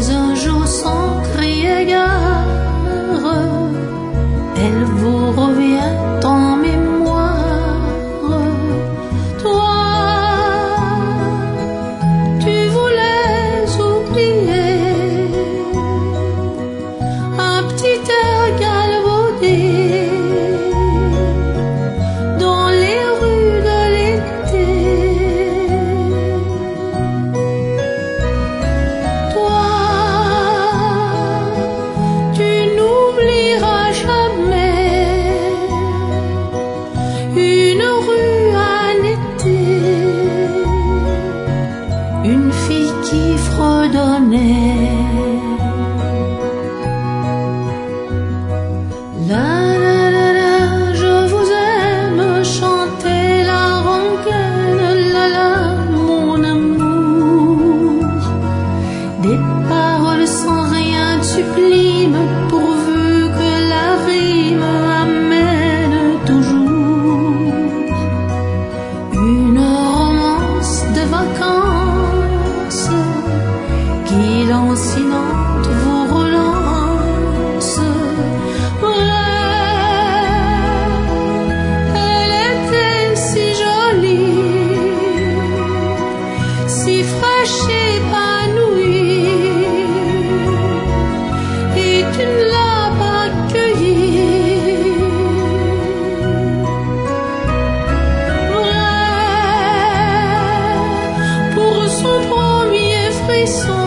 Mais un jour sans crier gare, elle vous revient en mémoire. Toi, tu voulais oublier un petit air galvaudé dans les rues de l'été. Toi, tu n'oublieras jamais une rue à l'été, une fille qui fredonnait. La la la la, je vous aime chanter la rengaine, la la mon amour. Des paroles sans rien de sublime, pourvu que la rime amène toujours une romance de vacances qui lancinante vous relance. Elle était si jolie, si fraîche, épanouie, et tu ne l'as pas accueillie. Pour son premier frisson,